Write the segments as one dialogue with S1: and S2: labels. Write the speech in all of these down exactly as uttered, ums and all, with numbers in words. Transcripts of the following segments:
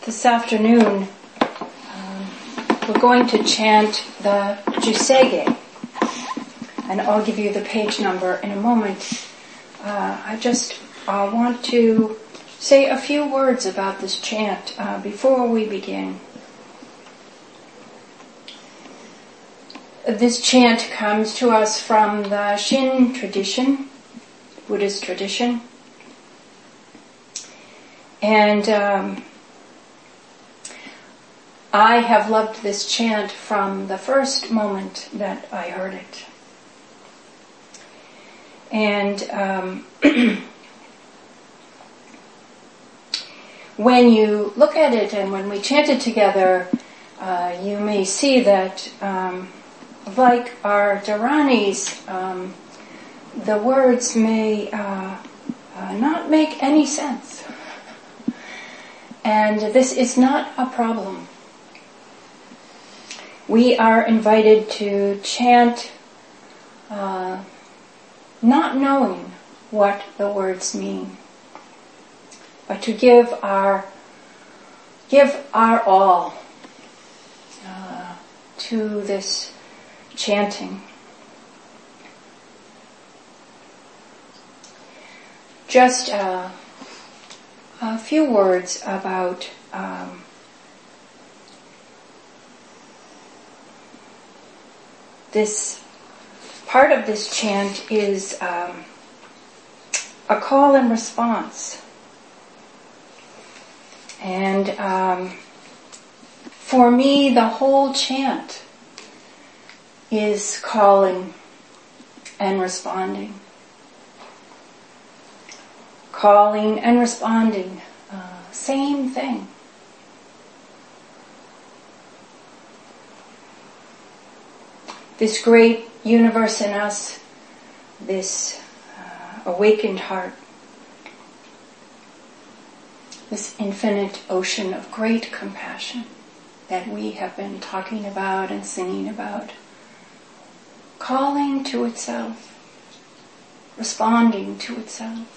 S1: This afternoon, um, we're going to chant the Jusege, and I'll give you the page number in a moment. Uh, I just uh, want to say a few words about this chant uh, before we begin. This chant comes to us from the Shin tradition, Buddhist tradition, and um, I have loved this chant from the first moment that I heard it. And um, when you look at it and when we chant it together, uh, you may see that um, like our Dharanis, um, the words may uh, uh, not make any sense. And this is not a problem. We are invited to chant uh, not knowing what the words mean, but to give our give our all uh, to this chanting. Just uh, a few words about um, this part of this chant is um, a call and response. And um, for me, the whole chant is calling and responding. Calling and responding, uh, same thing. This great universe in us, this uh, awakened heart, this infinite ocean of great compassion that we have been talking about and singing about, calling to itself, responding to itself.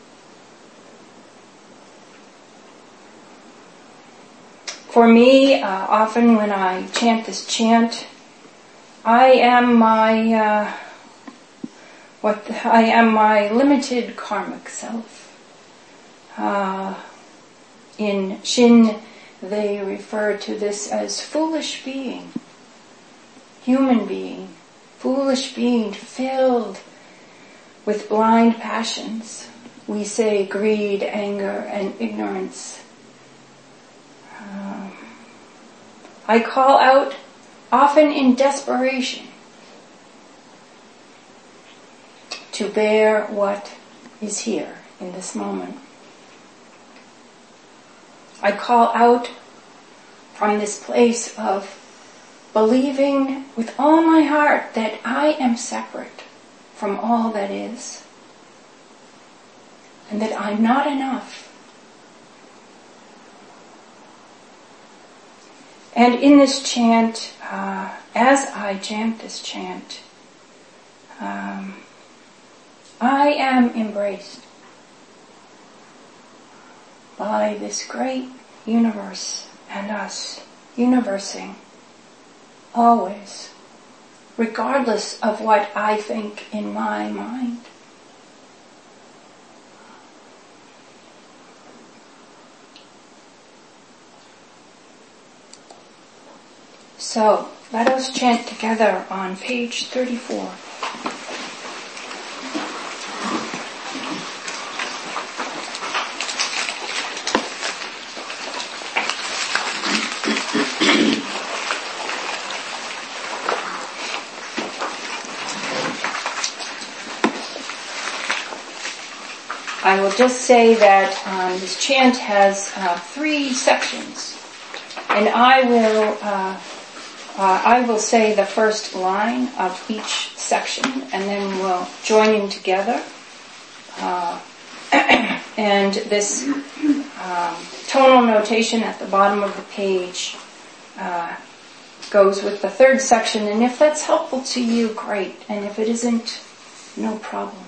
S1: For me, uh, often when I chant this chant, I am my, uh, what the, I am my limited karmic self. Uh, in Shin, they refer to this as foolish being, human being, foolish being filled with blind passions. We say greed, anger, and ignorance. Uh, I call out often in desperation, to bear what is here in this moment. I call out from this place of believing with all my heart that I am separate from all that is, and that I'm not enough. And in this chant, uh, as I chant this chant, um, I am embraced by this great universe and us, universing, always, regardless of what I think in my mind. So, let us chant together on page thirty-four. I will just say that um, this chant has uh, three sections, and I will uh, uh, I will say the first line of each section, and then we'll join in together. Uh, and this um, tonal notation at the bottom of the page uh, goes with the third section, and if that's helpful to you, great, and if it isn't, no problem.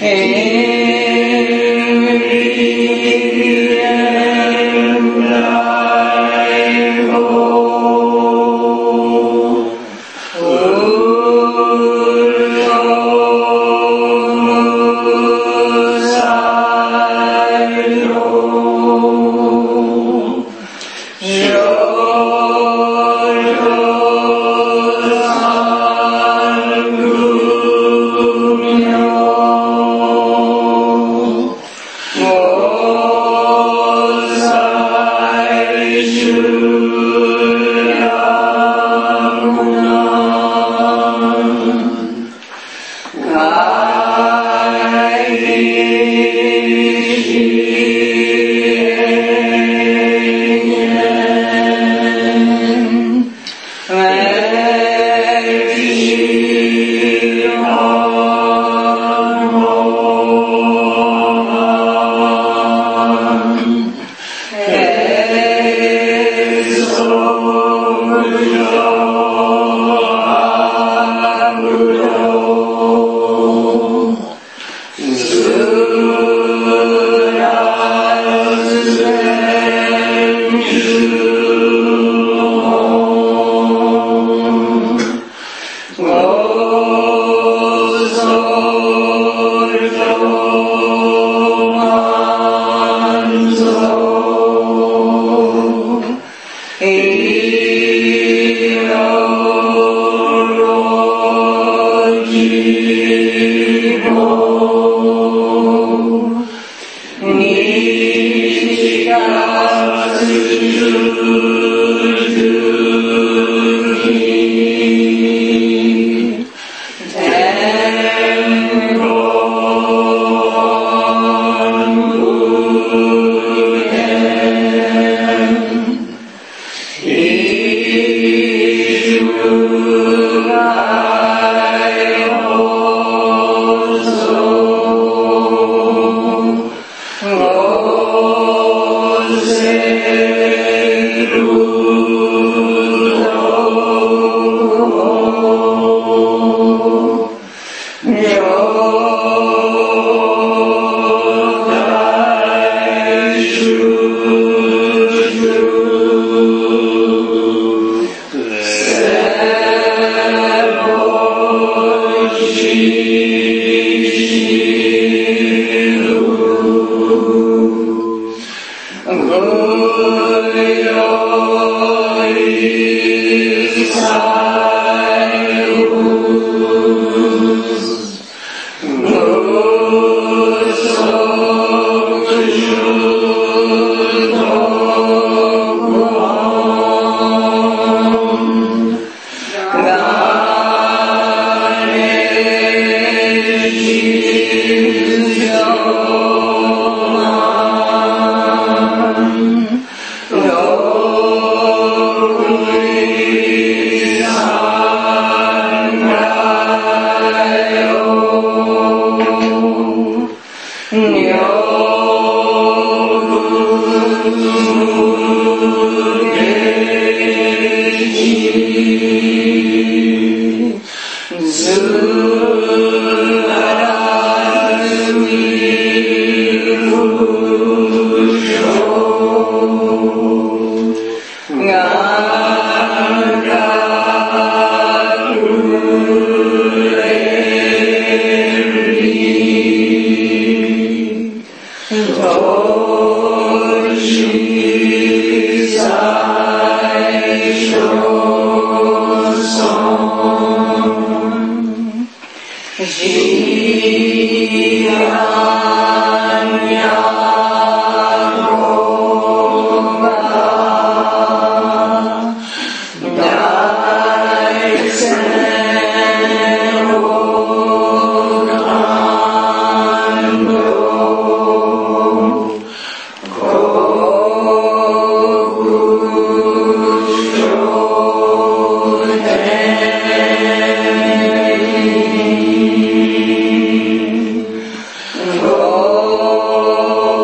S2: Oh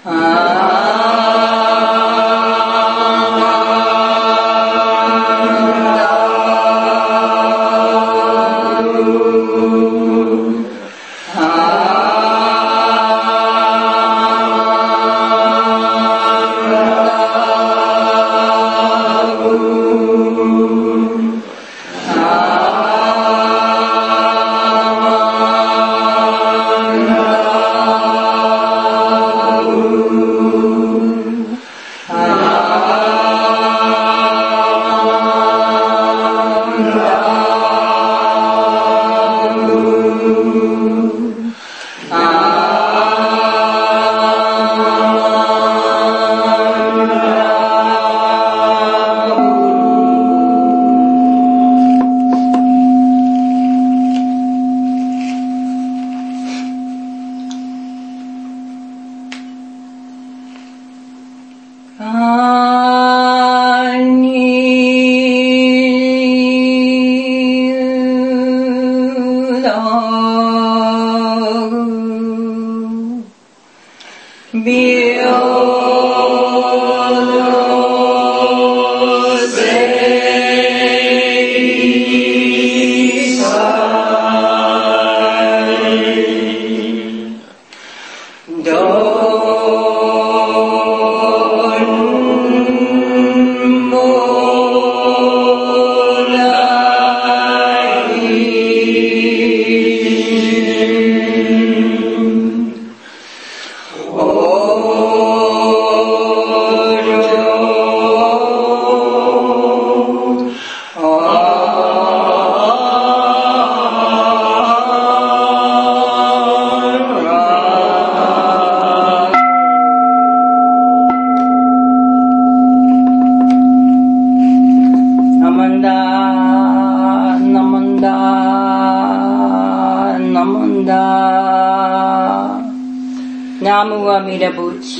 S1: Namu Amida Butch.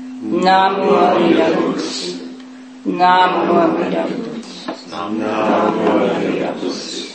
S1: Namu Amida Butch. Namu Amida Butch. Namu Amida Butch.